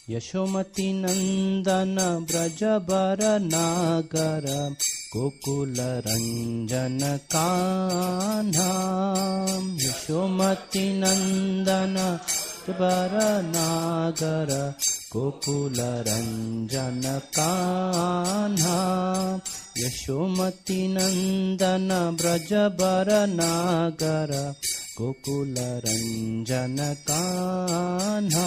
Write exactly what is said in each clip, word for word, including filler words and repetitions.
यशोमती नंदन ब्रजबर नागर गोकुल रंजन कान्हा। यशोमती नंदन ब्रजबर नागर गोकुल रंजन कान्हा। यशोमती नंदन ब्रजबर नागर गोकुल रंजन कान्हा।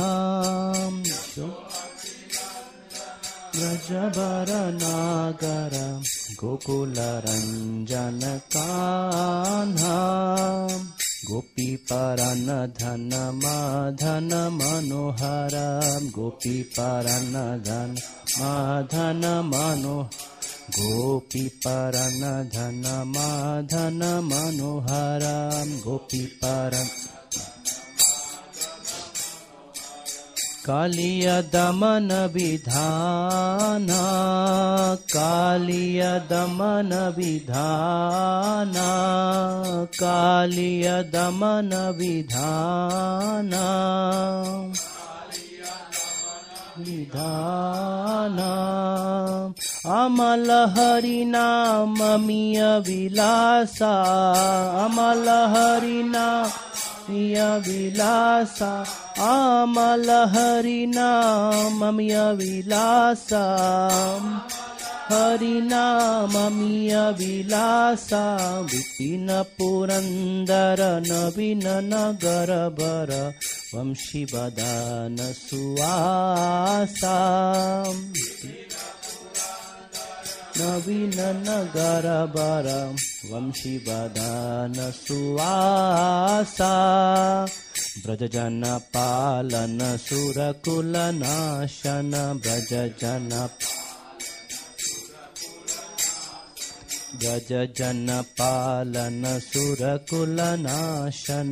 ब्रजबर नागर गोकुल रंजन कान्हा। गोपी परन धन माधन मनोहर गोपी परन धन माधन मनोहर गोपी परन धन माधन मनोहर गोपी परन। कालिय दमन विधान कालिय दमन विधान कालिय दमन विधान विधान। अमल हरि नाम मिय विलासा अमल हरि नाम मिय विलासा अमल हरि नाम मिय विलासा हरि नाम मिय विलासा। विपिन पुरंदर नवीन नगर बर वंशी बदान सुवासा। नवीन नगर बर वंशी बदान सुवासा। ब्रज जन पालन सुरकुल नाशन ब्रज जन ब्रज जन पालन सुरकुल नाशन।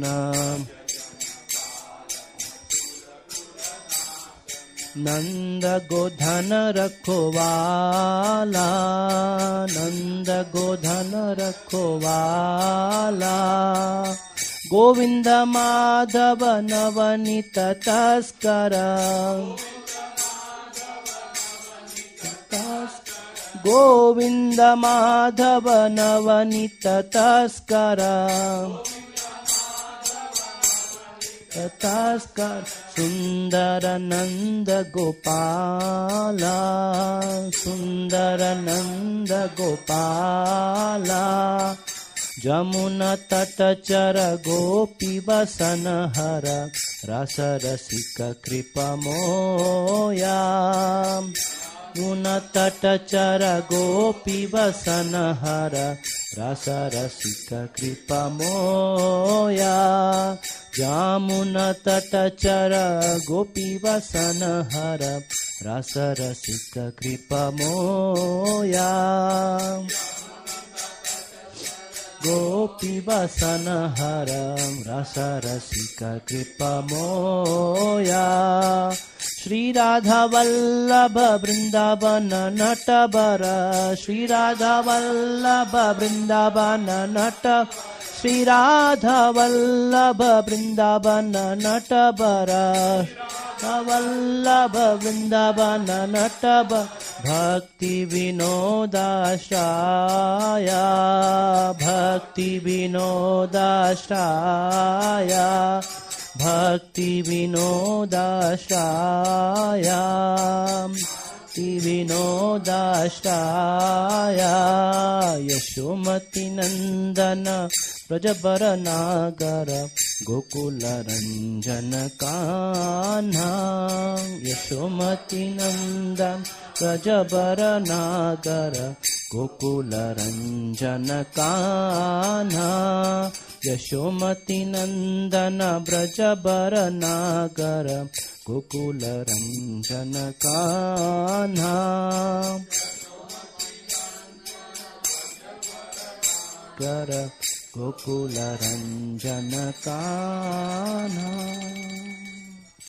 नंद गोधन रखवाला नंद गोधन रखवाला। गोविंद माधव नवनीत तस्कर गोविंद माधव नवनीत तस्कर तस्कर। सुंदर नंद गोपाला सुंदर नंद गोपाला। जमुना तट चर गोपी बसन हर रस रसिक कृपा मोया। यमुना तट चर गोपी बसन हर रस रसिक कृपा मोया। जमुना तट चर गोपी बसन हर रस रसिक कृपा मोया। गोपी बसन हर रस रसिक कृपा मोया। श्री राधा वल्लभ वृंदावन नटवर श्री राधा वल्लभ वृंदावन नट श्री राधा वल्लभ वृंदावन नटवर वल्लभ वृंदावन नटवर। भक्ति विनोदाश्रय भक्ति विनोदाश्रय भक्ति विनोदाश्रय भक्ति विनोदाश्रय। यशोमती नंदन ब्रजबर नागर गोकुल रंजन कान्हा। यशोमती नंदन ब्रजबर नागर गोकुल रंजन कान्हा। यशोमती नंदन ब्रजबर नागर गोकुल रंजन कान्हा। कर गोकुल रंजन कान्हा।